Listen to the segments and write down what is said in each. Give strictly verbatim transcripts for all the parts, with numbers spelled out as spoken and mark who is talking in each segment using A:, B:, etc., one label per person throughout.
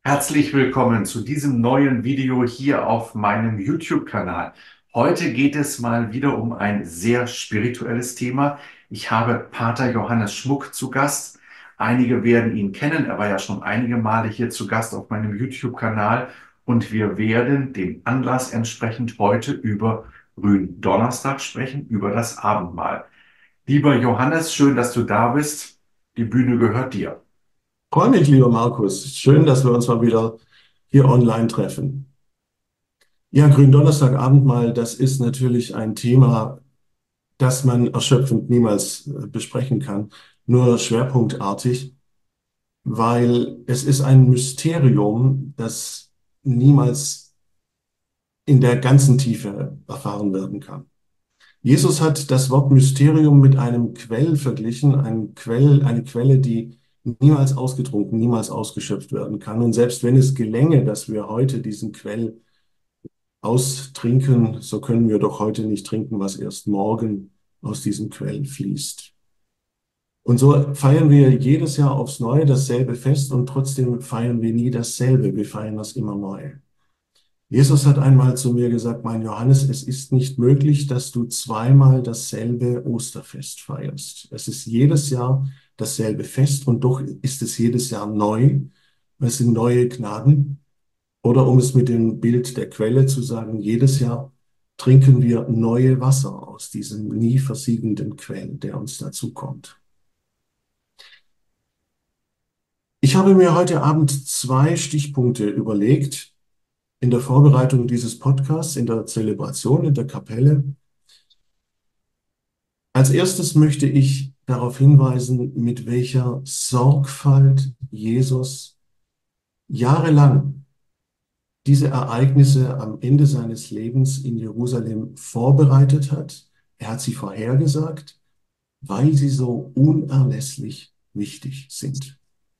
A: Herzlich willkommen zu diesem neuen Video hier auf meinem YouTube-Kanal. Heute geht es mal wieder um ein sehr spirituelles Thema. Ich habe Pater Johannes Schmuck zu Gast. Einige werden ihn kennen. Er war ja schon einige Male hier zu Gast auf meinem YouTube-Kanal. Und wir werden dem Anlass entsprechend heute über Gründonnerstag sprechen, über das Abendmahl. Lieber Johannes, schön, dass du da bist. Die Bühne gehört dir.
B: Freue mich, lieber Markus. Schön, dass wir uns mal wieder hier online treffen. Ja, Gründonnerstagabendmahl, das ist natürlich ein Thema, das man erschöpfend niemals äh, besprechen kann, nur schwerpunktartig, weil es ist ein Mysterium, das niemals in der ganzen Tiefe erfahren werden kann. Jesus hat das Wort Mysterium mit einem Quell verglichen, ein Quell, eine Quelle, die niemals ausgetrunken, niemals ausgeschöpft werden kann. Und selbst wenn es gelänge, dass wir heute diesen Quell austrinken, so können wir doch heute nicht trinken, was erst morgen aus diesem Quell fließt. Und so feiern wir jedes Jahr aufs Neue dasselbe Fest und trotzdem feiern wir nie dasselbe. Wir feiern das immer neu. Jesus hat einmal zu mir gesagt, mein Johannes, es ist nicht möglich, dass du zweimal dasselbe Osterfest feierst. Es ist jedes Jahr dasselbe Fest und doch ist es jedes Jahr neu. Es sind neue Gnaden. Oder um es mit dem Bild der Quelle zu sagen, jedes Jahr trinken wir neue Wasser aus diesem nie versiegenden Quell, der uns dazu kommt. Ich habe mir heute Abend zwei Stichpunkte überlegt in der Vorbereitung dieses Podcasts, in der Zelebration, in der Kapelle. Als erstes möchte ich darauf hinweisen, mit welcher Sorgfalt Jesus jahrelang diese Ereignisse am Ende seines Lebens in Jerusalem vorbereitet hat. Er hat sie vorhergesagt, weil sie so unerlässlich wichtig sind.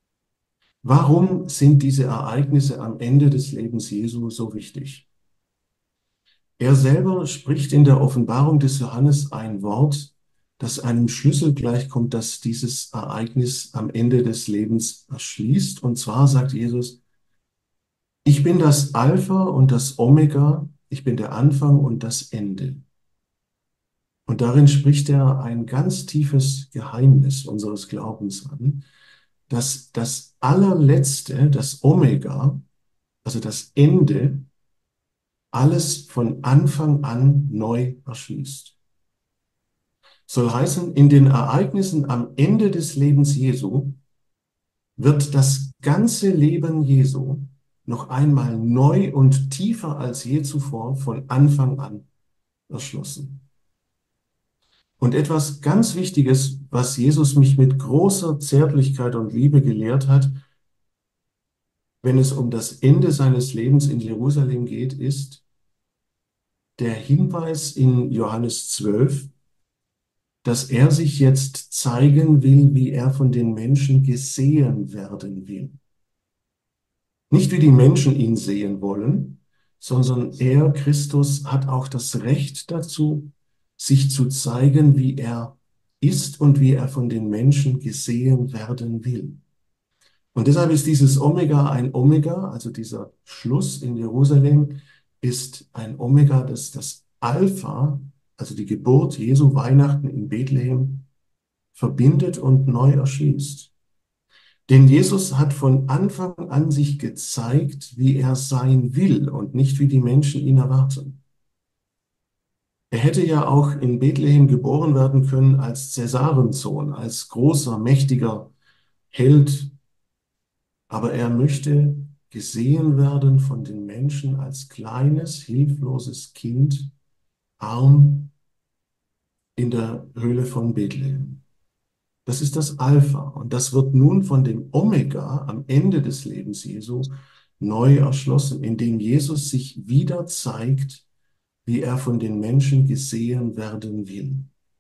B: Warum sind diese Ereignisse am Ende des Lebens Jesu so wichtig? Er selber spricht in der Offenbarung des Johannes ein Wort, das einem Schlüssel gleichkommt, das dieses Ereignis am Ende des Lebens erschließt. Und zwar sagt Jesus, ich bin das Alpha und das Omega, ich bin der Anfang und das Ende. Und darin spricht er ein ganz tiefes Geheimnis unseres Glaubens an, dass das allerletzte, das Omega, also das Ende, alles von Anfang an neu erschließt. Soll heißen, in den Ereignissen am Ende des Lebens Jesu wird das ganze Leben Jesu noch einmal neu und tiefer als je zuvor von Anfang an erschlossen. Und etwas ganz Wichtiges, was Jesus mich mit großer Zärtlichkeit und Liebe gelehrt hat, wenn es um das Ende seines Lebens in Jerusalem geht, ist der Hinweis in Johannes zwölf, dass er sich jetzt zeigen will, wie er von den Menschen gesehen werden will. Nicht wie die Menschen ihn sehen wollen, sondern er, Christus, hat auch das Recht dazu, sich zu zeigen, wie er ist und wie er von den Menschen gesehen werden will. Und deshalb ist dieses Omega ein Omega, also dieser Schluss in Jerusalem ist ein Omega, das das Alpha, also die Geburt Jesu, Weihnachten in Bethlehem, verbindet und neu erschließt. Denn Jesus hat von Anfang an sich gezeigt, wie er sein will und nicht wie die Menschen ihn erwarten. Er hätte ja auch in Bethlehem geboren werden können als Cäsarensohn, als großer, mächtiger Held, aber er möchte gesehen werden von den Menschen als kleines, hilfloses Kind, arm in der Höhle von Bethlehem. Das ist das Alpha und das wird nun von dem Omega am Ende des Lebens Jesu neu erschlossen, indem Jesus sich wieder zeigt, wie er von den Menschen gesehen werden will.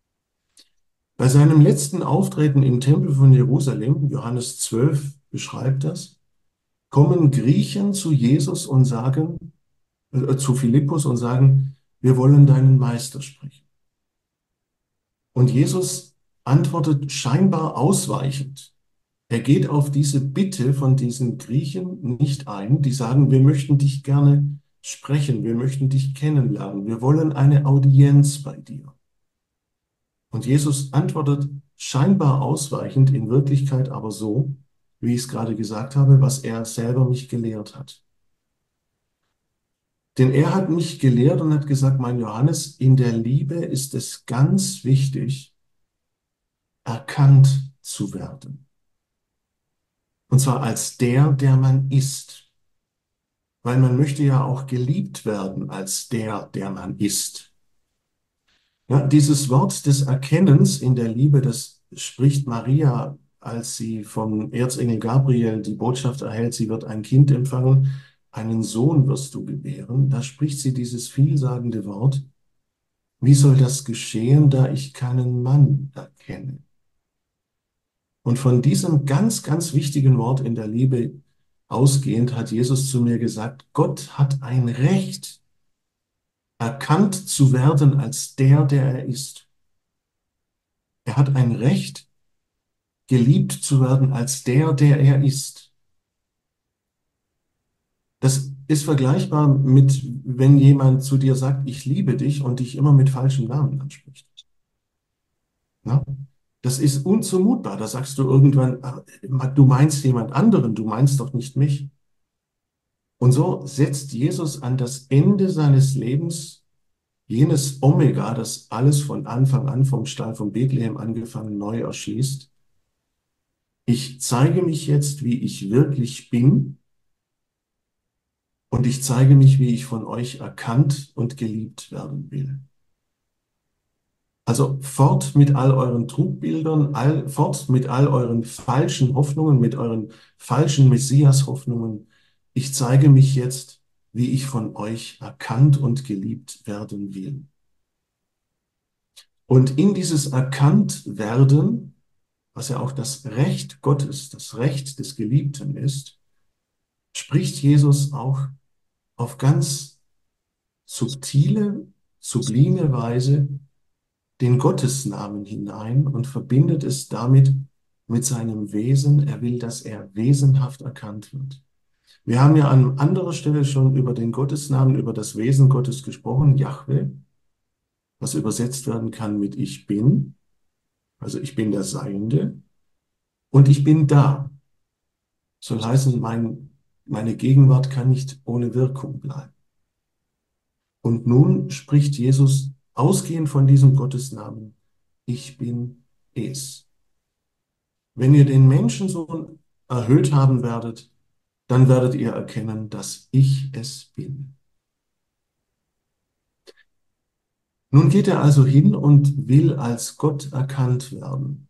B: Bei seinem letzten Auftreten im Tempel von Jerusalem, Johannes zwölf beschreibt das, kommen Griechen zu Jesus und sagen, äh, zu Philippus und sagen, wir wollen deinen Meister sprechen. Und Jesus antwortet scheinbar ausweichend. Er geht auf diese Bitte von diesen Griechen nicht ein, die sagen, wir möchten dich gerne sprechen, wir möchten dich kennenlernen, wir wollen eine Audienz bei dir. Und Jesus antwortet scheinbar ausweichend, in Wirklichkeit aber so, wie ich es gerade gesagt habe, was er selber mich gelehrt hat. Denn er hat mich gelehrt und hat gesagt, mein Johannes, in der Liebe ist es ganz wichtig, erkannt zu werden. Und zwar als der, der man ist. Weil man möchte ja auch geliebt werden als der, der man ist. Ja, dieses Wort des Erkennens in der Liebe, das spricht Maria, als sie vom Erzengel Gabriel die Botschaft erhält, sie wird ein Kind empfangen, einen Sohn wirst du gebären. Da spricht sie dieses vielsagende Wort. Wie soll das geschehen, da ich keinen Mann erkenne? Und von diesem ganz, ganz wichtigen Wort in der Liebe ausgehend hat Jesus zu mir gesagt, Gott hat ein Recht, erkannt zu werden als der, der er ist. Er hat ein Recht, geliebt zu werden als der, der er ist. Das ist vergleichbar mit, wenn jemand zu dir sagt, ich liebe dich und dich immer mit falschem Namen anspricht. Ja? Das ist unzumutbar. Da sagst du irgendwann, ah, du meinst jemand anderen, du meinst doch nicht mich. Und so setzt Jesus an das Ende seines Lebens jenes Omega, das alles von Anfang an vom Stall von Bethlehem angefangen neu erschließt. Ich zeige mich jetzt, wie ich wirklich bin, und ich zeige mich, wie ich von euch erkannt und geliebt werden will. Also fort mit all euren Trugbildern, all, fort mit all euren falschen Hoffnungen, mit euren falschen Messias-Hoffnungen. Ich zeige mich jetzt, wie ich von euch erkannt und geliebt werden will. Und in dieses Erkanntwerden, was ja auch das Recht Gottes, das Recht des Geliebten ist, spricht Jesus auch auf ganz subtile, sublime Weise den Gottesnamen hinein und verbindet es damit mit seinem Wesen. Er will, dass er wesenhaft erkannt wird. Wir haben ja an anderer Stelle schon über den Gottesnamen, über das Wesen Gottes gesprochen, Jahwe, was übersetzt werden kann mit Ich bin, also ich bin der Seiende und ich bin da. Soll heißen, mein, meine Gegenwart kann nicht ohne Wirkung bleiben. Und nun spricht Jesus ausgehend von diesem Gottesnamen, ich bin es. Wenn ihr den Menschensohn erhöht haben werdet, dann werdet ihr erkennen, dass ich es bin. Nun geht er also hin und will als Gott erkannt werden.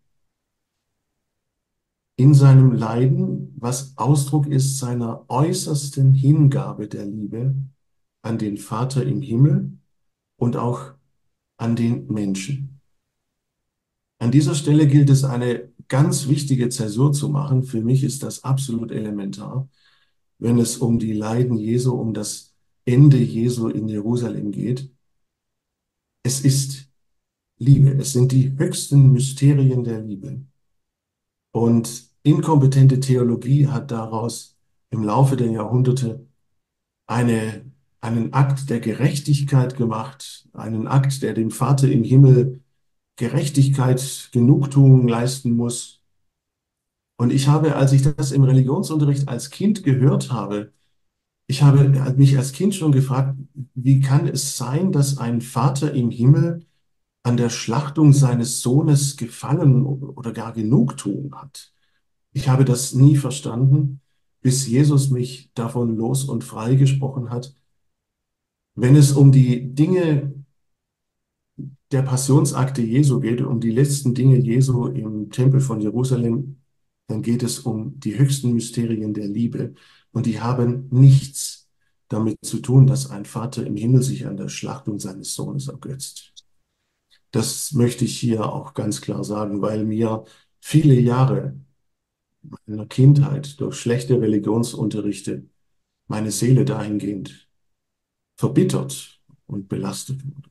B: In seinem Leiden, was Ausdruck ist seiner äußersten Hingabe der Liebe an den Vater im Himmel und auch an den Menschen. An dieser Stelle gilt es, eine ganz wichtige Zäsur zu machen. Für mich ist das absolut elementar, wenn es um die Leiden Jesu, um das Ende Jesu in Jerusalem geht. Es ist Liebe. Es sind die höchsten Mysterien der Liebe. Und inkompetente Theologie hat daraus im Laufe der Jahrhunderte eine, einen Akt der Gerechtigkeit gemacht, einen Akt, der dem Vater im Himmel Gerechtigkeit, Genugtuung leisten muss. Und ich habe, als ich das im Religionsunterricht als Kind gehört habe, ich habe mich als Kind schon gefragt, wie kann es sein, dass ein Vater im Himmel an der Schlachtung seines Sohnes Gefallen oder gar Genugtuung hat? Ich habe das nie verstanden, bis Jesus mich davon los und frei gesprochen hat. Wenn es um die Dinge der Passionsakte Jesu geht, um die letzten Dinge Jesu im Tempel von Jerusalem, dann geht es um die höchsten Mysterien der Liebe. Und die haben nichts damit zu tun, dass ein Vater im Himmel sich an der Schlachtung seines Sohnes ergötzt. Das möchte ich hier auch ganz klar sagen, weil mir viele Jahre meiner Kindheit durch schlechte Religionsunterrichte meine Seele dahingehend verbittert und belastet wurde.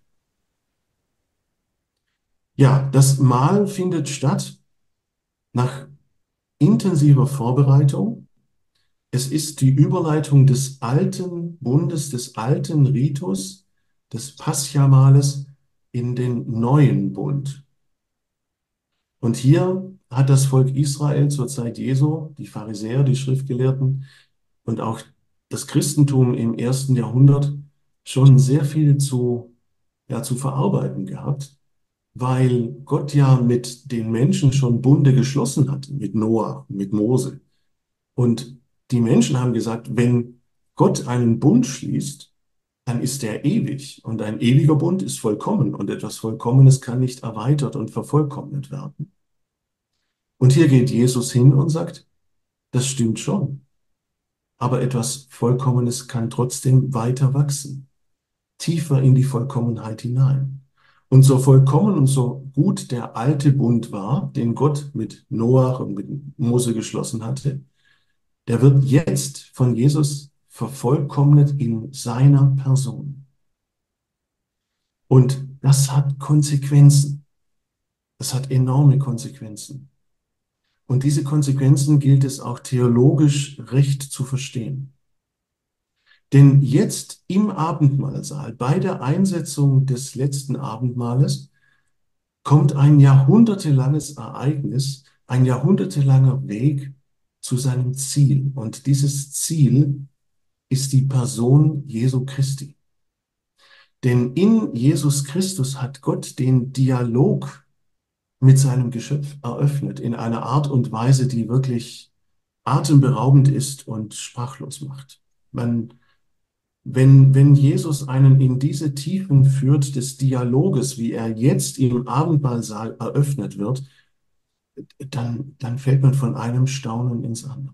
B: Ja, das Mahl findet statt nach intensiver Vorbereitung. Es ist die Überleitung des alten Bundes, des alten Ritus, des Paschamahles in den neuen Bund. Und hier hat das Volk Israel zur Zeit Jesu, die Pharisäer, die Schriftgelehrten und auch das Christentum im ersten Jahrhundert schon sehr viel zu, ja, zu verarbeiten gehabt, weil Gott ja mit den Menschen schon Bunde geschlossen hat, mit Noah, mit Mose. Und die Menschen haben gesagt, wenn Gott einen Bund schließt, dann ist er ewig. Und ein ewiger Bund ist vollkommen. Und etwas Vollkommenes kann nicht erweitert und vervollkommnet werden. Und hier geht Jesus hin und sagt, das stimmt schon. Aber etwas Vollkommenes kann trotzdem weiter wachsen, tiefer in die Vollkommenheit hinein. Und so vollkommen und so gut der alte Bund war, den Gott mit Noach und mit Mose geschlossen hatte, der wird jetzt von Jesus vervollkommnet in seiner Person. Und das hat Konsequenzen. Das hat enorme Konsequenzen. Und diese Konsequenzen gilt es auch theologisch recht zu verstehen. Denn jetzt im Abendmahlsaal, bei der Einsetzung des letzten Abendmahles, kommt ein jahrhundertelanges Ereignis, ein jahrhundertelanger Weg zu seinem Ziel. Und dieses Ziel ist die Person Jesu Christi. Denn in Jesus Christus hat Gott den Dialog mit seinem Geschöpf eröffnet, in einer Art und Weise, die wirklich atemberaubend ist und sprachlos macht. Man, wenn, wenn Jesus einen in diese Tiefen führt des Dialoges, wie er jetzt im Abendmahlsaal eröffnet wird, dann, dann fällt man von einem Staunen ins andere.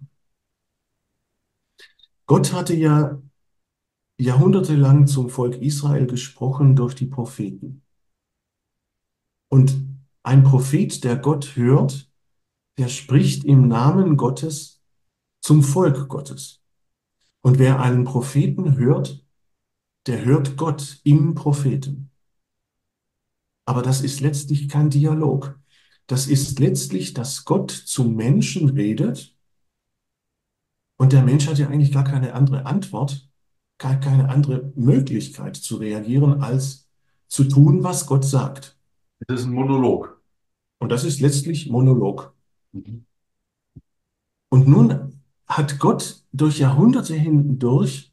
B: Gott hatte ja jahrhundertelang zum Volk Israel gesprochen durch die Propheten. Und ein Prophet, der Gott hört, der spricht im Namen Gottes zum Volk Gottes. Und wer einen Propheten hört, der hört Gott im Propheten. Aber das ist letztlich kein Dialog. Das ist letztlich, dass Gott zum Menschen redet und der Mensch hat ja eigentlich gar keine andere Antwort, gar keine andere Möglichkeit zu reagieren, als zu tun, was Gott sagt.
A: Das ist ein Monolog.
B: Und das ist letztlich Monolog.
A: Mhm.
B: Und nun hat Gott durch Jahrhunderte hindurch,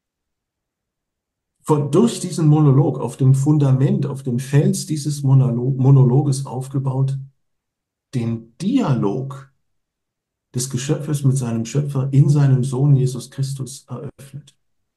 B: von, durch diesen Monolog auf dem Fundament, auf dem Fels dieses Monolog, Monologes aufgebaut, den Dialog des Geschöpfes mit seinem Schöpfer in seinem Sohn Jesus Christus eröffnet.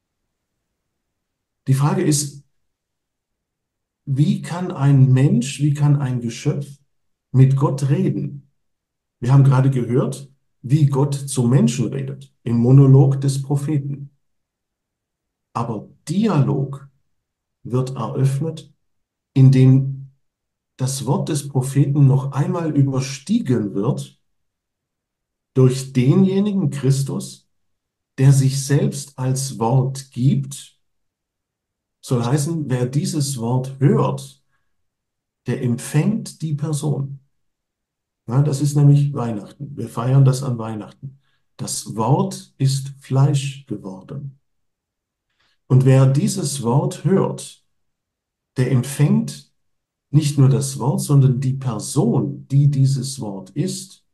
B: Die Frage ist, wie kann ein Mensch, wie kann ein Geschöpf mit Gott reden? Wir haben gerade gehört, wie Gott zum Menschen redet, im Monolog des Propheten. Aber Dialog wird eröffnet, indem das Wort des Propheten noch einmal überstiegen wird durch denjenigen Christus, der sich selbst als Wort gibt. Soll heißen, wer dieses Wort hört, der empfängt die Person. Ja, das ist nämlich Weihnachten. Wir feiern das an Weihnachten. Das Wort ist Fleisch geworden. Und wer dieses Wort hört, der empfängt nicht nur das Wort, sondern die Person, die dieses Wort ist,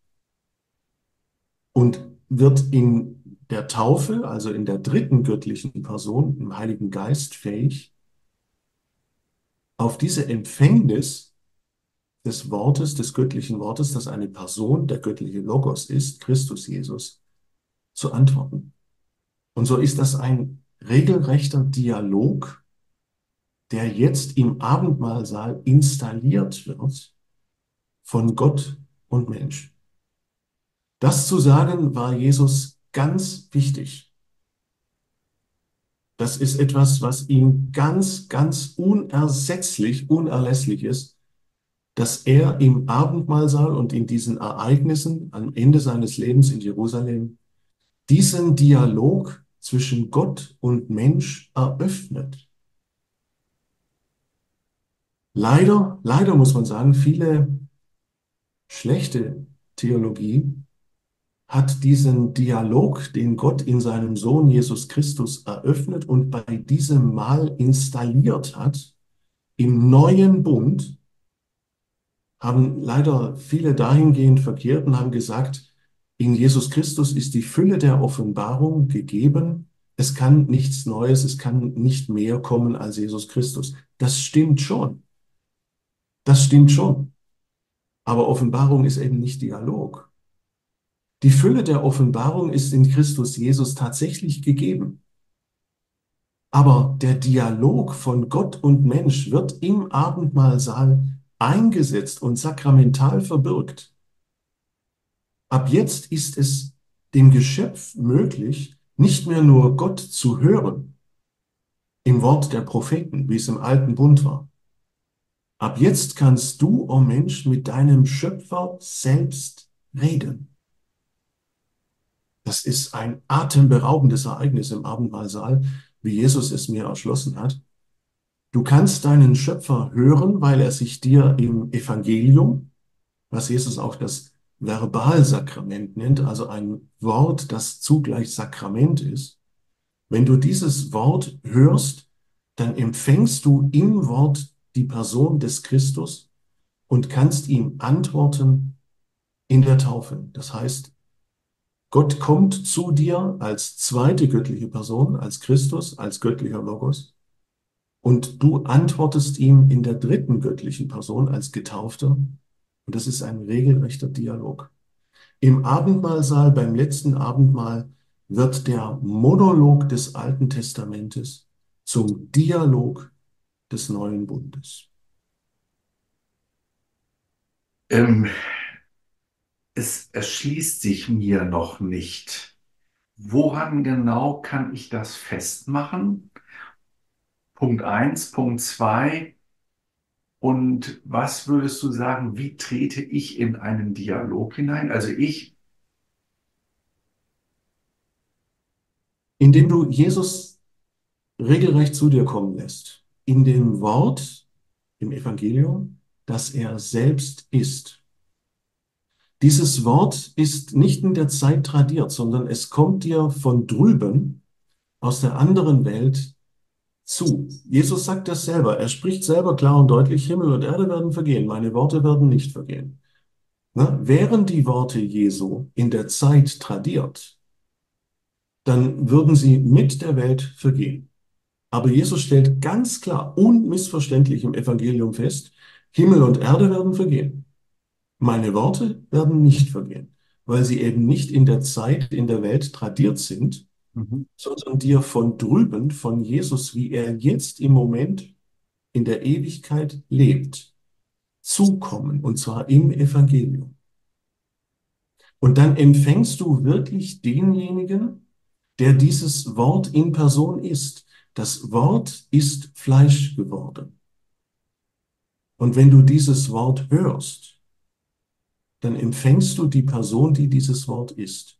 B: und wird in der Taufe, also in der dritten göttlichen Person, im Heiligen Geist, fähig, auf diese Empfängnis des Wortes, des göttlichen Wortes, das eine Person, der göttliche Logos ist, Christus Jesus, zu antworten. Und so ist das ein regelrechter Dialog, der jetzt im Abendmahlsaal installiert wird von Gott und Mensch. Das zu sagen war Jesus ganz wichtig. Das ist etwas, was ihm ganz, ganz unersetzlich, unerlässlich ist, dass er im Abendmahlsaal und in diesen Ereignissen am Ende seines Lebens in Jerusalem diesen Dialog zwischen Gott und Mensch eröffnet. Leider, leider muss man sagen, viele schlechte Theologie hat diesen Dialog, den Gott in seinem Sohn Jesus Christus eröffnet und bei diesem Mal installiert hat, im neuen Bund, haben leider viele dahingehend verkehrt und haben gesagt, in Jesus Christus ist die Fülle der Offenbarung gegeben. Es kann nichts Neues, es kann nicht mehr kommen als Jesus Christus. Das stimmt schon. Das stimmt schon. Aber Offenbarung ist eben nicht Dialog. Die Fülle der Offenbarung ist in Christus Jesus tatsächlich gegeben. Aber der Dialog von Gott und Mensch wird im Abendmahlsaal eingesetzt und sakramental verbirgt. Ab jetzt ist es dem Geschöpf möglich, nicht mehr nur Gott zu hören, im Wort der Propheten, wie es im alten Bund war. Ab jetzt kannst du, o Mensch, mit deinem Schöpfer selbst reden. Das ist ein atemberaubendes Ereignis im Abendmahlsaal, wie Jesus es mir erschlossen hat. Du kannst deinen Schöpfer hören, weil er sich dir im Evangelium, was Jesus auch das Verbalsakrament nennt, also ein Wort, das zugleich Sakrament ist. Wenn du dieses Wort hörst, dann empfängst du im Wort die Person des Christus und kannst ihm antworten in der Taufe. Das heißt, Gott kommt zu dir als zweite göttliche Person, als Christus, als göttlicher Logos, und du antwortest ihm in der dritten göttlichen Person als Getaufter. Und das ist ein regelrechter Dialog. Im Abendmahlsaal, beim letzten Abendmahl, wird der Monolog des Alten Testamentes zum Dialog des neuen Bundes.
A: Ähm, es erschließt sich mir noch nicht. Woran genau kann ich das festmachen? Punkt eins, Punkt zwei. Und was würdest du sagen, wie trete ich in einen Dialog hinein? Also ich,
B: Indem du Jesus regelrecht zu dir kommen lässt, in dem Wort, im Evangelium, das er selbst ist. Dieses Wort ist nicht in der Zeit tradiert, sondern es kommt dir von drüben, aus der anderen Welt zu. Jesus sagt das selber. Er spricht selber klar und deutlich, Himmel und Erde werden vergehen, meine Worte werden nicht vergehen. Ne? Wären die Worte Jesu in der Zeit tradiert, dann würden sie mit der Welt vergehen. Aber Jesus stellt ganz klar, unmissverständlich im Evangelium fest, Himmel und Erde werden vergehen. Meine Worte werden nicht vergehen, weil sie eben nicht in der Zeit, in der Welt tradiert sind,
A: Mhm.
B: sondern dir von drüben, von Jesus, wie er jetzt im Moment in der Ewigkeit lebt, zukommen, und zwar im Evangelium. Und dann empfängst du wirklich denjenigen, der dieses Wort in Person ist. Das Wort ist Fleisch geworden. Und wenn du dieses Wort hörst, dann empfängst du die Person, die dieses Wort ist,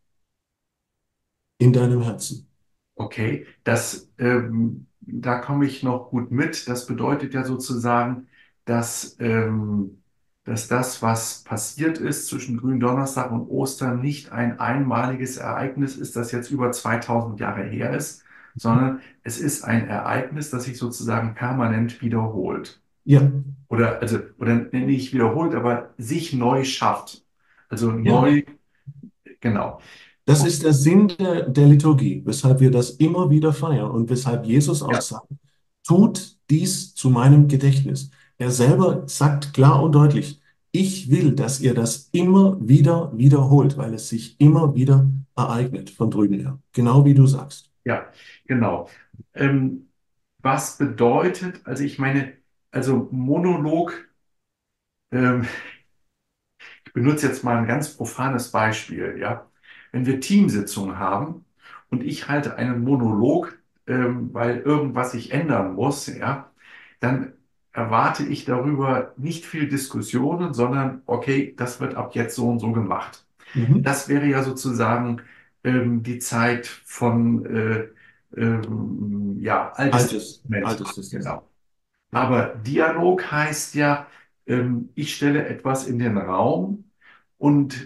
B: in deinem Herzen.
A: okay, das, ähm, da komme ich noch gut mit. Das bedeutet ja sozusagen, dass, ähm, dass das, was passiert ist zwischen Gründonnerstag und Ostern, nicht ein einmaliges Ereignis ist, das jetzt über zweitausend Jahre her ist, sondern es ist ein Ereignis, das sich sozusagen permanent wiederholt.
B: Ja,
A: Oder, also, oder nicht wiederholt, aber sich neu schafft. Also
B: ja.
A: neu, genau.
B: Das ist der Sinn der, der Liturgie, weshalb wir das immer wieder feiern und weshalb Jesus auch
A: Ja,
B: sagt, tut dies zu meinem Gedächtnis. Er selber sagt klar und deutlich, ich will, dass ihr das immer wieder wiederholt, weil es sich immer wieder ereignet von drüben her. Genau wie du sagst.
A: ja, genau. Ähm, was bedeutet, also ich meine, also Monolog, ähm, ich benutze jetzt mal ein ganz profanes Beispiel, ja. Wenn wir Teamsitzungen haben und ich halte einen Monolog, ähm, weil irgendwas sich ändern muss, ja, dann erwarte ich darüber nicht viel Diskussionen, sondern okay, das wird ab jetzt so und so gemacht.
B: Mhm.
A: Das wäre ja sozusagen ähm, die Zeit von äh, ähm, ja, Altes
B: Altes,
A: Testament.
B: altes Testament.
A: Genau.
B: Ja.
A: Aber Dialog heißt ja, ähm, ich stelle etwas in den Raum und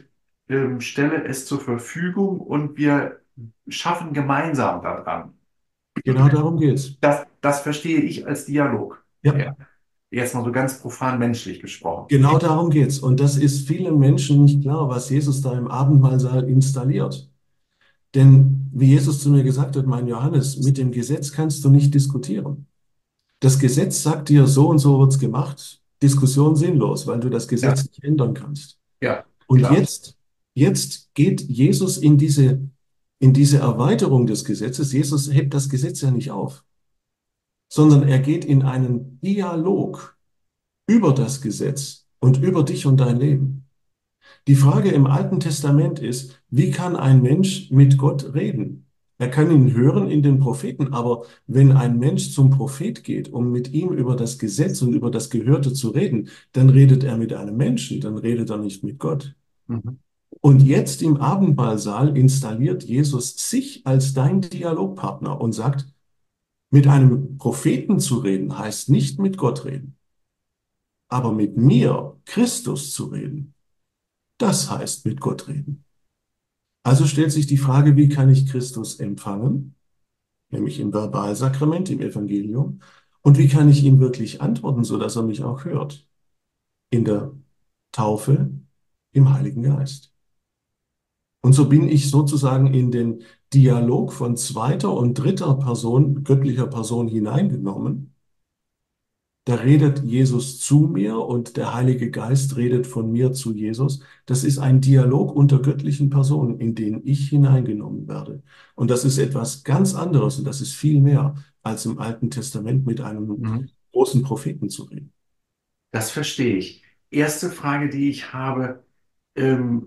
A: ähm, stelle es zur Verfügung und wir schaffen gemeinsam daran.
B: Genau darum geht's.
A: Das, das verstehe ich als Dialog.
B: Ja,
A: Ja. Jetzt mal so ganz profan menschlich gesprochen.
B: genau darum geht's. Und das ist vielen Menschen nicht klar, was Jesus da im Abendmahlsaal installiert. Denn wie Jesus zu mir gesagt hat, mein Johannes, mit dem Gesetz kannst du nicht diskutieren. Das Gesetz sagt dir, so und so wird's gemacht. Diskussion sinnlos, weil du das
A: Ja,
B: Gesetz nicht ändern kannst.
A: ja,
B: Und
A: klar.
B: jetzt, jetzt geht Jesus in diese, in diese Erweiterung des Gesetzes. Jesus hebt das Gesetz ja nicht auf, sondern er geht in einen Dialog über das Gesetz und über dich und dein Leben. Die Frage im Alten Testament ist, wie kann ein Mensch mit Gott reden? Er kann ihn hören in den Propheten, aber wenn ein Mensch zum Prophet geht, um mit ihm über das Gesetz und über das Gehörte zu reden, dann redet er mit einem Menschen, dann redet er nicht mit Gott.
A: Mhm.
B: Und jetzt im Abendmahlsaal installiert Jesus sich als dein Dialogpartner und sagt, mit einem Propheten zu reden, heißt nicht mit Gott reden, aber mit mir, Christus, zu reden, das heißt mit Gott reden. Also stellt sich die Frage, wie kann ich Christus empfangen, nämlich im Verbalsakrament, im Evangelium, und wie kann ich ihm wirklich antworten, sodass er mich auch hört, in der Taufe, im Heiligen Geist. Und so bin ich sozusagen in den Dialog von zweiter und dritter Person, göttlicher Person hineingenommen. Da redet Jesus zu mir und der Heilige Geist redet von mir zu Jesus. Das ist ein Dialog unter göttlichen Personen, in den ich hineingenommen werde. Und das ist etwas ganz anderes und das ist viel mehr, als im Alten Testament mit einem
A: Mhm.
B: großen Propheten zu reden.
A: Das verstehe ich. Erste Frage, die ich habe, ähm,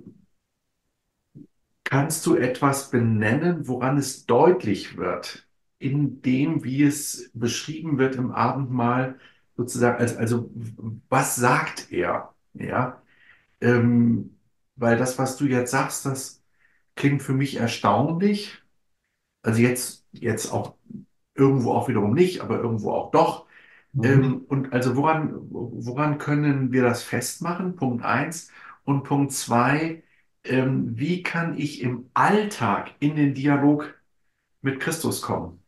A: kannst du etwas benennen, woran es deutlich wird, in dem, wie es beschrieben wird im Abendmahl, sozusagen, also, also was sagt er? Ja, ähm, weil das, was du jetzt sagst, das klingt für mich erstaunlich. Also jetzt, jetzt auch irgendwo auch wiederum nicht, aber irgendwo auch doch.
B: Mhm.
A: Ähm, und also woran, woran können wir das festmachen? Punkt eins. Und Punkt zwei, ähm, wie kann ich im Alltag in den Dialog mit Christus kommen?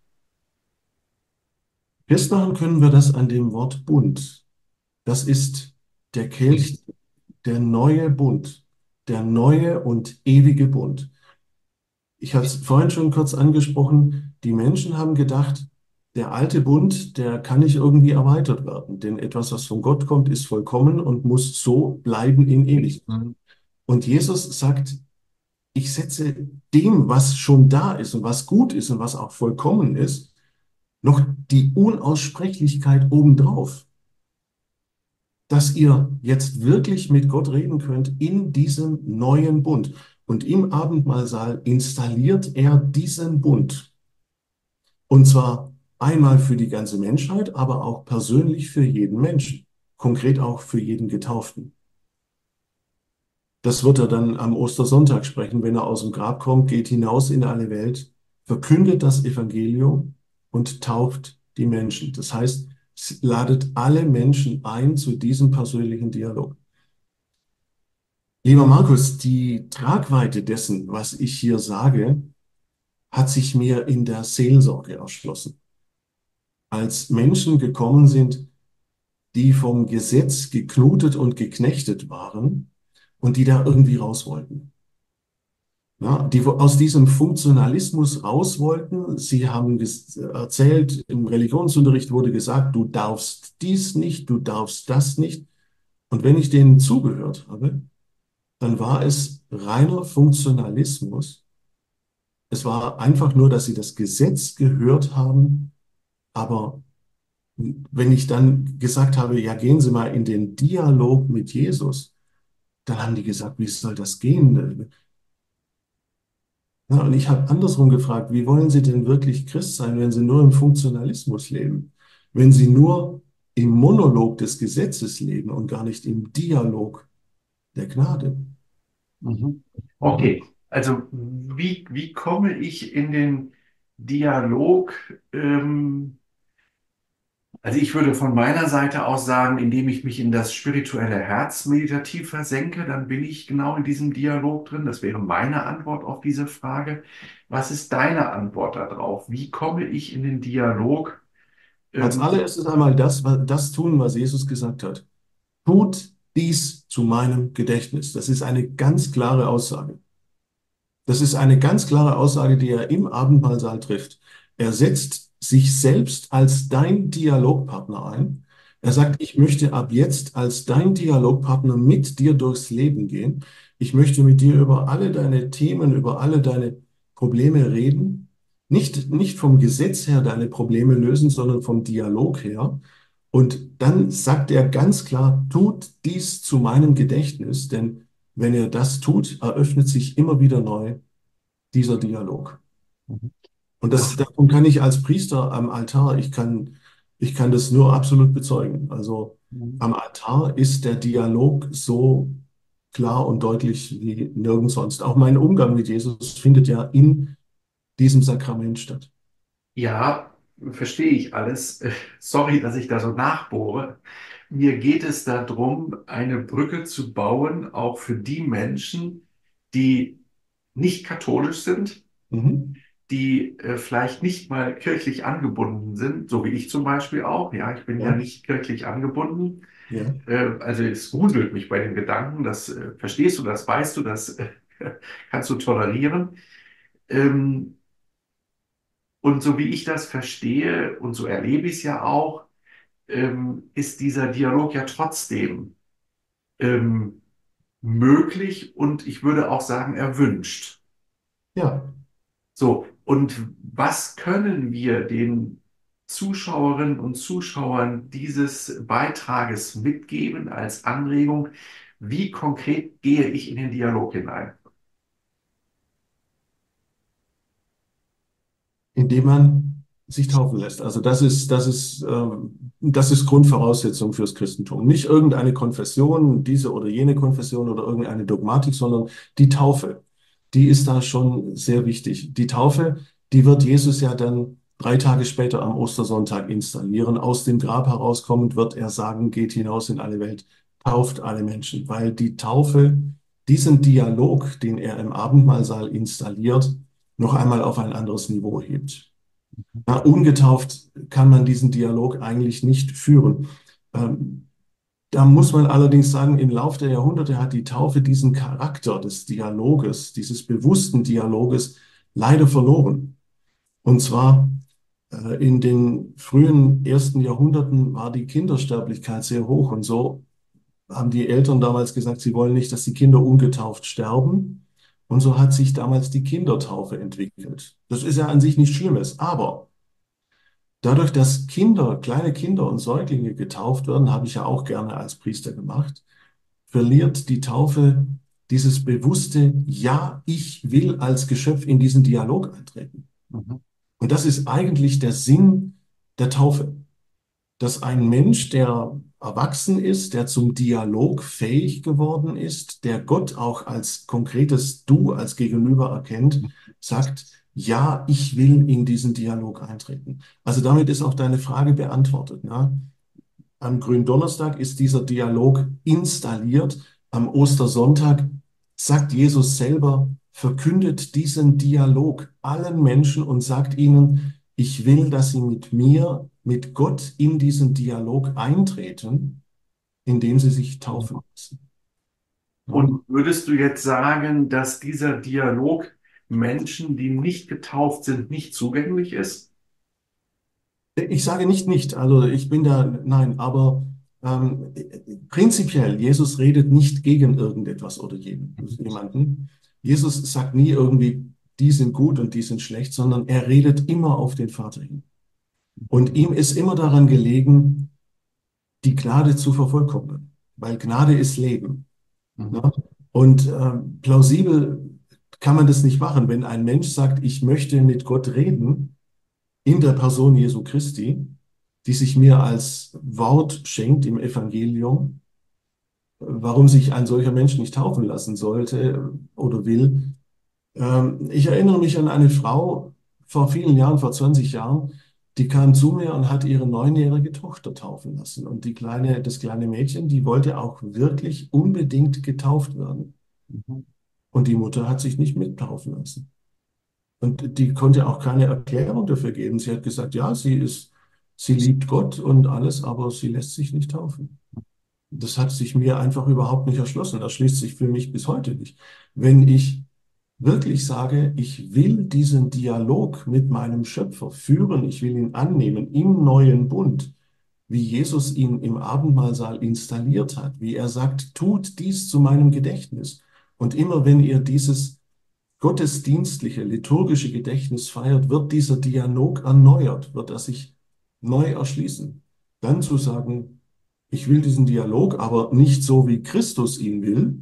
B: Festmachen können wir das an dem Wort Bund. Das ist der Kelch, der neue Bund, der neue und ewige Bund. Ich hatte es vorhin schon kurz angesprochen, die Menschen haben gedacht, der alte Bund, der kann nicht irgendwie erweitert werden, denn etwas, was von Gott kommt, ist vollkommen und muss so bleiben in Ewigkeit.
A: Mhm.
B: Und Jesus sagt, ich setze dem, was schon da ist und was gut ist und was auch vollkommen ist, noch die Unaussprechlichkeit obendrauf, dass ihr jetzt wirklich mit Gott reden könnt in diesem neuen Bund. Und im Abendmahlsaal installiert er diesen Bund. Und zwar einmal für die ganze Menschheit, aber auch persönlich für jeden Menschen, konkret auch für jeden Getauften. Das wird er dann am Ostersonntag sprechen, wenn er aus dem Grab kommt, geht hinaus in alle Welt, verkündet das Evangelium und tauft die Menschen. Das heißt, es ladet alle Menschen ein zu diesem persönlichen Dialog. Lieber Markus, die Tragweite dessen, was ich hier sage, hat sich mir in der Seelsorge erschlossen. Als Menschen gekommen sind, die vom Gesetz geknutet und geknechtet waren und die da irgendwie raus wollten. Ja, die wo- aus diesem Funktionalismus raus wollten. Sie haben ges- erzählt, im Religionsunterricht wurde gesagt, du darfst dies nicht, du darfst das nicht. Und wenn ich denen zugehört habe, dann war es reiner Funktionalismus. Es war einfach nur, dass sie das Gesetz gehört haben, aber wenn ich dann gesagt habe, ja, gehen Sie mal in den Dialog mit Jesus, dann haben die gesagt, wie soll das gehen? Na, und ich habe andersrum gefragt, wie wollen Sie denn wirklich Christ sein, wenn Sie nur im Funktionalismus leben? Wenn Sie nur im Monolog des Gesetzes leben und gar nicht im Dialog der Gnade?
A: Mhm. Okay, also wie, wie komme ich in den Dialog? Ähm, Also ich würde von meiner Seite aus sagen, indem ich mich in das spirituelle Herz meditativ versenke, dann bin ich genau in diesem Dialog drin. Das wäre meine Antwort auf diese Frage. Was ist deine Antwort darauf? Wie komme ich in den Dialog?
B: Als
A: Ähm,
B: allererstes einmal das, wa- das tun, was Jesus gesagt hat. Tut dies zu meinem Gedächtnis. Das ist eine ganz klare Aussage. Das ist eine ganz klare Aussage, die er im Abendmahlsaal trifft. Er setzt sich selbst als dein Dialogpartner ein. Er sagt, ich möchte ab jetzt als dein Dialogpartner mit dir durchs Leben gehen. Ich möchte mit dir über alle deine Themen, über alle deine Probleme reden. Nicht, nicht vom Gesetz her deine Probleme lösen, sondern vom Dialog her. Und dann sagt er ganz klar, tut dies zu meinem Gedächtnis, denn wenn er das tut, eröffnet sich immer wieder neu dieser Dialog. Und das,
A: das,
B: davon kann ich als Priester am Altar, ich kann, ich kann das nur absolut bezeugen. Also am Altar ist der Dialog so klar und deutlich wie nirgends sonst. Auch mein Umgang mit Jesus findet ja in diesem Sakrament statt.
A: ja, verstehe ich alles. Äh, Sorry, dass ich da so nachbohre. Mir geht es darum, eine Brücke zu bauen, auch für die Menschen, die nicht katholisch sind,
B: Mhm.
A: die äh, vielleicht nicht mal kirchlich angebunden sind, so wie ich zum Beispiel auch. Ja, ich bin ja
B: Ja,
A: nicht kirchlich angebunden.
B: ja.
A: Äh, also es gruselt mich bei dem Gedanken, das äh, verstehst du, das weißt du, das äh, kannst du tolerieren. Ähm, und so wie ich das verstehe und so erlebe ich es ja auch, ähm, ist dieser Dialog ja trotzdem ähm, möglich und ich würde auch sagen erwünscht.
B: Ja.
A: So, und was können wir den Zuschauerinnen und Zuschauern dieses Beitrages mitgeben als Anregung? Wie konkret gehe ich in den Dialog hinein?
B: Indem man sich taufen lässt. Also das ist, das ist, ähm, das ist Grundvoraussetzung fürs Christentum. Nicht irgendeine Konfession, diese oder jene Konfession oder irgendeine Dogmatik, sondern die Taufe. Die ist da schon sehr wichtig. Die Taufe, die wird Jesus ja dann drei Tage später am Ostersonntag installieren. Aus dem Grab herauskommend wird er sagen, geht hinaus in alle Welt, tauft alle Menschen, weil die Taufe diesen Dialog, den er im Abendmahlsaal installiert, noch einmal auf ein anderes Niveau hebt. Ja, ungetauft kann man diesen Dialog eigentlich nicht führen. Ähm, Da muss man allerdings sagen, im Lauf der Jahrhunderte hat die Taufe diesen Charakter des Dialoges, dieses bewussten Dialoges leider verloren. Und zwar äh, in den frühen ersten Jahrhunderten war die Kindersterblichkeit sehr hoch. Und so haben die Eltern damals gesagt, sie wollen nicht, dass die Kinder ungetauft sterben. Und so hat sich damals die Kindertaufe entwickelt. Das ist ja an sich nichts Schlimmes, aber dadurch, dass Kinder, kleine Kinder und Säuglinge getauft werden, habe ich ja auch gerne als Priester gemacht, verliert die Taufe dieses bewusste, ja, ich will als Geschöpf in diesen Dialog eintreten.
A: Mhm.
B: Und das ist eigentlich der Sinn der Taufe, dass ein Mensch, der erwachsen ist, der zum Dialog fähig geworden ist, der Gott auch als konkretes Du, als Gegenüber erkennt, sagt, ja, ich will in diesen Dialog eintreten. Also damit ist auch deine Frage beantwortet. Ne? Am Gründonnerstag ist dieser Dialog installiert. Am Ostersonntag sagt Jesus selber, verkündet diesen Dialog allen Menschen und sagt ihnen, ich will, dass sie mit mir, mit Gott in diesen Dialog eintreten, indem sie sich taufen lassen. Ja.
A: Und würdest du jetzt sagen, dass dieser Dialog Menschen, die nicht getauft sind, nicht zugänglich ist?
B: Ich sage nicht nicht, also ich bin da, nein, aber ähm, prinzipiell, Jesus redet nicht gegen irgendetwas oder jeden, jemanden. Jesus sagt nie irgendwie, die sind gut und die sind schlecht, sondern er redet immer auf den Vater hin. Und ihm ist immer daran gelegen, die Gnade zu vervollkommnen, weil Gnade ist Leben.
A: Mhm.
B: Ne? Und ähm, plausibel kann man das nicht machen, wenn ein Mensch sagt, ich möchte mit Gott reden in der Person Jesu Christi, die sich mir als Wort schenkt im Evangelium, warum sich ein solcher Mensch nicht taufen lassen sollte oder will. Ähm, ich erinnere mich an eine Frau vor vielen Jahren, vor zwanzig Jahren, Die kam zu mir und hat ihre neunjährige Tochter taufen lassen. Und die kleine, das kleine Mädchen, die wollte auch wirklich unbedingt getauft werden.
A: Mhm.
B: Und die Mutter hat sich nicht mittaufen lassen. Und die konnte auch keine Erklärung dafür geben. Sie hat gesagt, ja, sie ist, sie liebt Gott und alles, aber sie lässt sich nicht taufen. Das hat sich mir einfach überhaupt nicht erschlossen. Das schließt sich für mich bis heute nicht. Wenn ich wirklich sage, ich will diesen Dialog mit meinem Schöpfer führen, ich will ihn annehmen im neuen Bund, wie Jesus ihn im Abendmahlsaal installiert hat, wie er sagt, tut dies zu meinem Gedächtnis. Und immer wenn ihr dieses gottesdienstliche, liturgische Gedächtnis feiert, wird dieser Dialog erneuert, wird er sich neu erschließen. Dann zu sagen, ich will diesen Dialog, aber nicht so, wie Christus ihn will,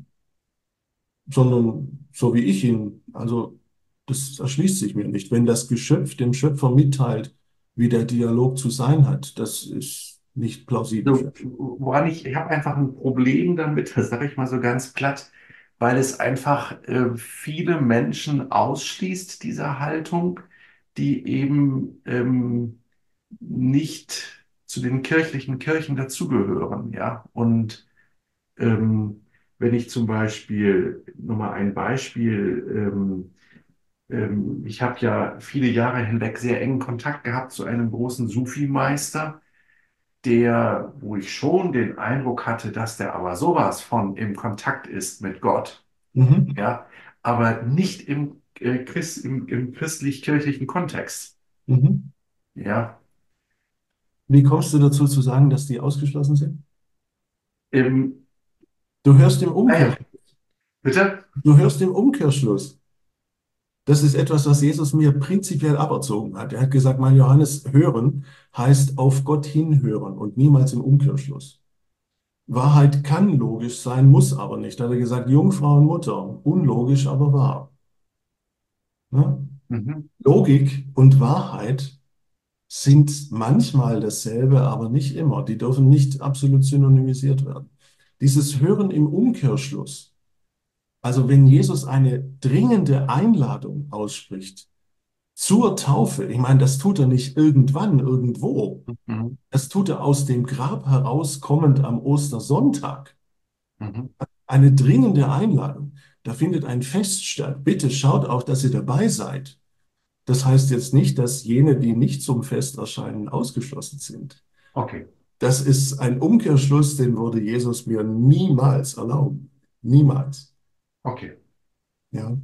B: sondern so wie ich ihn. Also das erschließt sich mir nicht. Wenn das Geschöpf dem Schöpfer mitteilt, wie der Dialog zu sein hat, das ist nicht plausibel für
A: So,
B: mich.
A: woran ich, ich habe einfach ein Problem damit, das sage ich mal so ganz platt, weil es einfach äh, viele Menschen ausschließt, diese Haltung, die eben ähm, nicht zu den kirchlichen Kirchen dazugehören, ja. Und ähm, wenn ich zum Beispiel, nur mal ein Beispiel, ähm, ähm, ich habe ja viele Jahre hinweg sehr engen Kontakt gehabt zu einem großen Sufi-Meister, der, wo ich schon den Eindruck hatte, dass der aber sowas von im Kontakt ist mit Gott,
B: Mhm.
A: ja, aber nicht im, äh, Christ, im, im christlich-kirchlichen Kontext,
B: Mhm.
A: ja.
B: Wie kommst du dazu zu sagen, dass die ausgeschlossen sind?
A: Im,
B: Du hörst im Umkehr,
A: naja, bitte?
B: du hörst im Umkehrschluss. Das ist etwas, was Jesus mir prinzipiell aberzogen hat. Er hat gesagt, mein Johannes, hören heißt auf Gott hinhören und niemals im Umkehrschluss. Wahrheit kann logisch sein, muss aber nicht. Da hat er gesagt, Jungfrau und Mutter, unlogisch, aber wahr. Ne?
A: Mhm.
B: Logik und Wahrheit sind manchmal dasselbe, aber nicht immer. Die dürfen nicht absolut synonymisiert werden. Dieses Hören im Umkehrschluss, also wenn Jesus eine dringende Einladung ausspricht zur Taufe, ich meine, das tut er nicht irgendwann, irgendwo.
A: Mhm.
B: Das tut er aus dem Grab heraus, kommend am Ostersonntag.
A: Mhm.
B: Eine dringende Einladung. Da findet ein Fest statt. Bitte schaut auch, dass ihr dabei seid. Das heißt jetzt nicht, dass jene, die nicht zum Fest erscheinen, ausgeschlossen sind.
A: Okay,
B: Das ist ein Umkehrschluss, den würde Jesus mir niemals erlauben. Niemals.
A: okay.
B: Ja.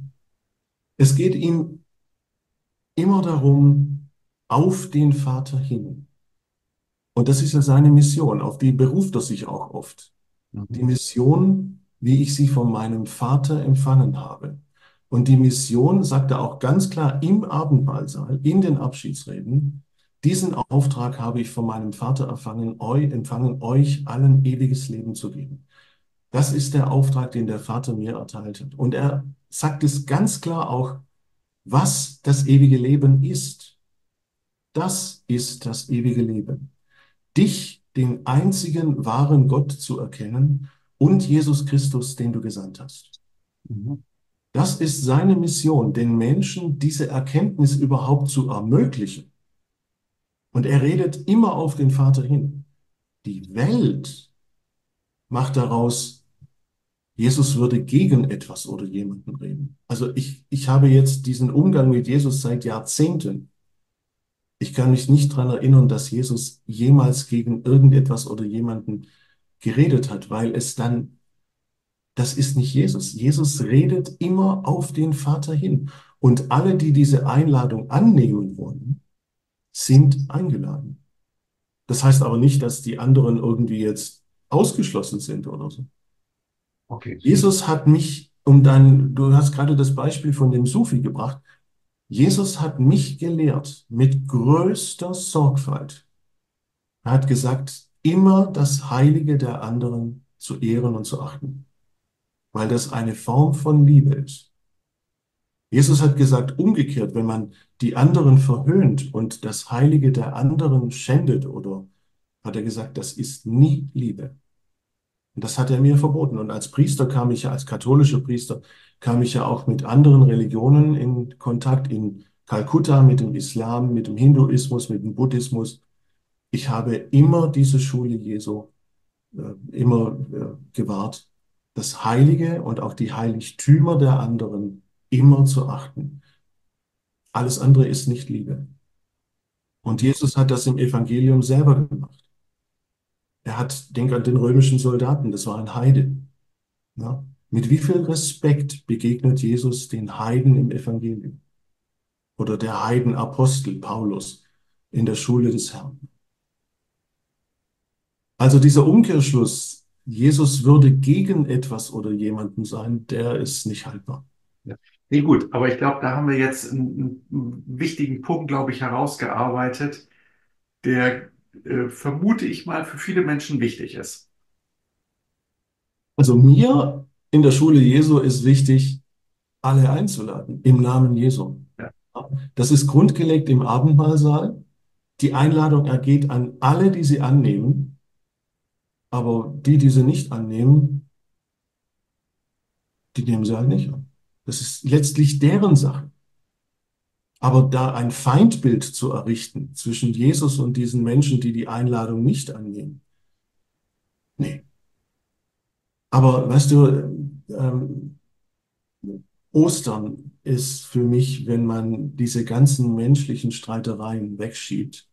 B: Es geht ihm immer darum, auf den Vater hin. Und das ist ja seine Mission, auf die beruft er sich auch oft. Die
A: Mhm.
B: Mission, wie ich sie von meinem Vater empfangen habe. Und die Mission sagt er auch ganz klar im Abendmahlsaal, in den Abschiedsreden, diesen Auftrag habe ich von meinem Vater empfangen, eu, empfangen, euch allen ewiges Leben zu geben. Das ist der Auftrag, den der Vater mir erteilt hat. Und er sagt es ganz klar auch, was das ewige Leben ist. Das ist das ewige Leben. Dich, den einzigen wahren Gott zu erkennen und Jesus Christus, den du gesandt hast.
A: Mhm.
B: Das ist seine Mission, den Menschen diese Erkenntnis überhaupt zu ermöglichen. Und er redet immer auf den Vater hin. Die Welt macht daraus, Jesus würde gegen etwas oder jemanden reden. Also ich, ich habe jetzt diesen Umgang mit Jesus seit Jahrzehnten. Ich kann mich nicht daran erinnern, dass Jesus jemals gegen irgendetwas oder jemanden geredet hat, weil es dann, das ist nicht Jesus. Jesus redet immer auf den Vater hin. Und alle, die diese Einladung annehmen wollen, sind eingeladen. Das heißt aber nicht, dass die anderen irgendwie jetzt ausgeschlossen sind oder so.
A: Okay.
B: Jesus hat mich, um dann, du hast gerade das Beispiel von dem Sufi gebracht, Jesus hat mich gelehrt mit größter Sorgfalt. Er hat gesagt, immer das Heilige der anderen zu ehren und zu achten, weil das eine Form von Liebe ist. Jesus hat gesagt, umgekehrt, wenn man die anderen verhöhnt und das Heilige der anderen schändet, oder hat er gesagt, das ist nie Liebe. Und das hat er mir verboten. Und als Priester kam ich ja, als katholischer Priester, kam ich ja auch mit anderen Religionen in Kontakt, in Kalkutta, mit dem Islam, mit dem Hinduismus, mit dem Buddhismus. Ich habe immer diese Schule Jesu äh, immer äh, gewahrt, das Heilige und auch die Heiligtümer der anderen immer zu achten. Alles andere ist nicht Liebe. Und Jesus hat das im Evangelium selber gemacht. Er hat, denk an den römischen Soldaten, das war ein Heide. Ja? Mit wie viel Respekt begegnet Jesus den Heiden im Evangelium? Oder der Heidenapostel Paulus in der Schule des Herrn. Also dieser Umkehrschluss, Jesus würde gegen etwas oder jemanden sein, der ist nicht haltbar.
A: Ja. Nee, gut, aber ich glaube, da haben wir jetzt einen, einen wichtigen Punkt, glaube ich, herausgearbeitet, der, äh, vermute ich mal, für viele Menschen wichtig ist.
B: Also mir in der Schule Jesu ist wichtig, alle einzuladen im Namen Jesu.
A: Ja.
B: Das ist grundgelegt im Abendmahlsaal. Die Einladung ergeht an alle, die sie annehmen, aber die, die sie nicht annehmen, die nehmen sie halt nicht an. Das ist letztlich deren Sache. Aber da ein Feindbild zu errichten zwischen Jesus und diesen Menschen, die die Einladung nicht annehmen, nee. Aber weißt du, ähm, Ostern ist für mich, wenn man diese ganzen menschlichen Streitereien wegschiebt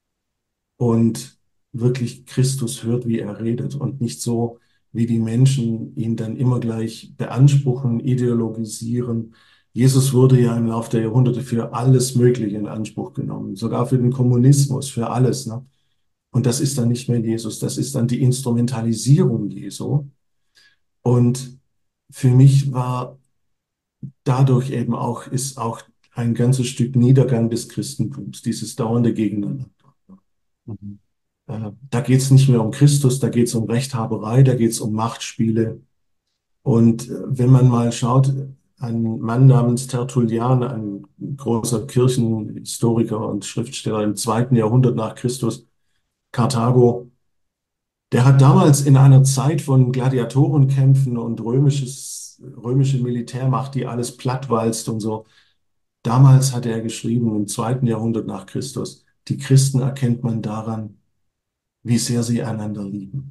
B: und wirklich Christus hört, wie er redet und nicht so, wie die Menschen ihn dann immer gleich beanspruchen, ideologisieren. Jesus wurde ja im Laufe der Jahrhunderte für alles Mögliche in Anspruch genommen, sogar für den Kommunismus, für alles, ne? Und das ist dann nicht mehr Jesus, das ist dann die Instrumentalisierung Jesu. Und für mich war dadurch eben auch, ist auch ein ganzes Stück Niedergang des Christentums, dieses dauernde Gegeneinander.
A: Mhm.
B: Äh, Da geht es nicht mehr um Christus, da geht es um Rechthaberei, da geht es um Machtspiele. Und äh, wenn man mal schaut, ein Mann namens Tertullian, ein großer Kirchenhistoriker und Schriftsteller im zweiten Jahrhundert nach Christus, Karthago, der hat damals in einer Zeit von Gladiatorenkämpfen und römisches, römische Militärmacht, die alles plattwalzt und so, damals hat er geschrieben, im zweiten Jahrhundert nach Christus, die Christen erkennt man daran, wie sehr sie einander lieben.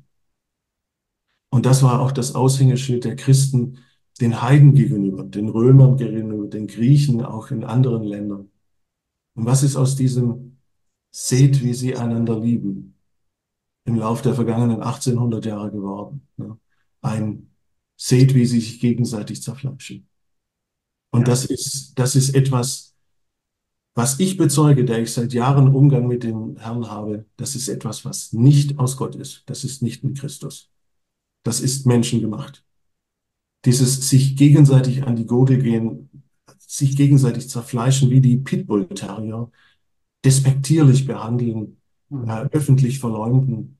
B: Und das war auch das Aushängeschild der Christen den Heiden gegenüber, den Römern gegenüber, den Griechen, auch in anderen Ländern. Und was ist aus diesem Seht, wie sie einander lieben, im Lauf der vergangenen achtzehnhundert Jahre geworden? Ne? Ein Seht, wie sie sich gegenseitig zerfleischen. Und
A: Ja.
B: das ist, das ist etwas, was ich bezeuge, der ich seit Jahren Umgang mit dem Herrn habe. Das ist etwas, was nicht aus Gott ist. Das ist nicht in Christus. Das ist menschengemacht. Dieses sich gegenseitig an die Gurgel gehen, sich gegenseitig zerfleischen wie die Pitbull-Terrier, despektierlich behandeln,
A: Mhm.
B: äh, öffentlich verleumden.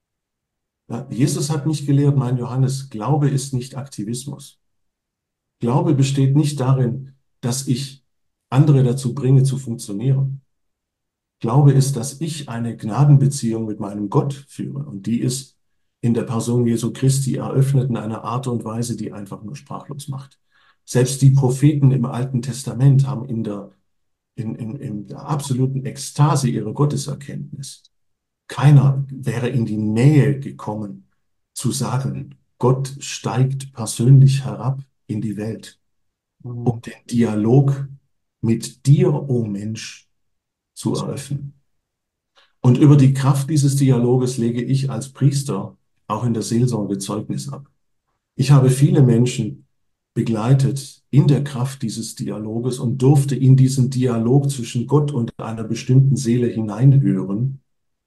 B: Ja, Jesus hat mich gelehrt, mein Johannes, Glaube ist nicht Aktivismus. Glaube besteht nicht darin, dass ich andere dazu bringe, zu funktionieren. Glaube ist, dass ich eine Gnadenbeziehung mit meinem Gott führe. Und die ist in der Person Jesu Christi eröffnet in einer Art und Weise, die einfach nur sprachlos macht. Selbst die Propheten im Alten Testament haben in der, in, in, in der absoluten Ekstase ihrer Gotteserkenntnis. Keiner wäre in die Nähe gekommen, zu sagen, Gott steigt persönlich herab in die Welt, um
A: Mhm.
B: den Dialog mit dir, o oh Mensch, zu eröffnen. Und über die Kraft dieses Dialoges lege ich als Priester auch in der Seelsorge Zeugnis ab. Ich habe viele Menschen begleitet in der Kraft dieses Dialoges und durfte in diesen Dialog zwischen Gott und einer bestimmten Seele hineinhören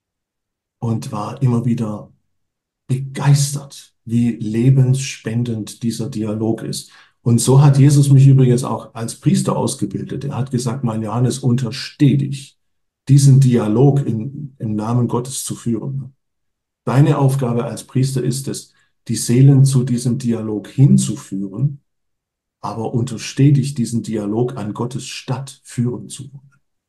B: und war immer wieder begeistert, wie lebensspendend dieser Dialog ist. Und so hat Jesus mich übrigens auch als Priester ausgebildet. Er hat gesagt, mein Johannes, untersteh dich, diesen Dialog im, im Namen Gottes zu führen. Deine Aufgabe als Priester ist es, die Seelen zu diesem Dialog hinzuführen, aber untersteh dich, diesen Dialog an Gottes Statt führen zu wollen.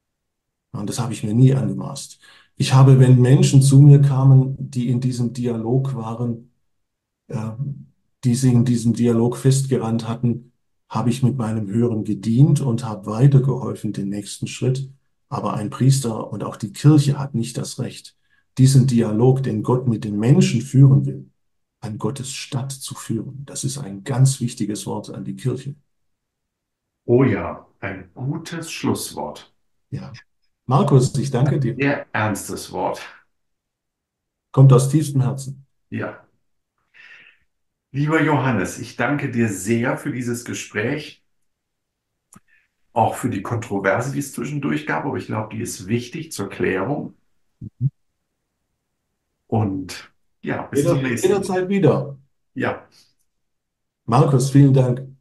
B: Und das habe ich mir nie angemaßt. Ich habe, wenn Menschen zu mir kamen, die in diesem Dialog waren, äh, die sich in diesem Dialog festgerannt hatten, habe ich mit meinem Hören gedient und habe weitergeholfen, den nächsten Schritt. Aber ein Priester und auch die Kirche hat nicht das Recht, diesen Dialog, den Gott mit den Menschen führen will, an Gottes Statt zu führen. Das ist ein ganz wichtiges Wort an die Kirche.
A: Oh ja, ein gutes Schlusswort.
B: Ja. Markus, ich danke dir.
A: Sehr ernstes Wort.
B: Kommt aus tiefstem Herzen.
A: Ja. Lieber Johannes, ich danke dir sehr für dieses Gespräch, auch für die Kontroverse, die es zwischendurch gab, aber ich glaube, die ist wichtig zur Klärung. Und ja, bis
B: Jeder,
A: zum nächsten Mal.
B: jederzeit wieder.
A: Ja.
B: Markus, vielen Dank.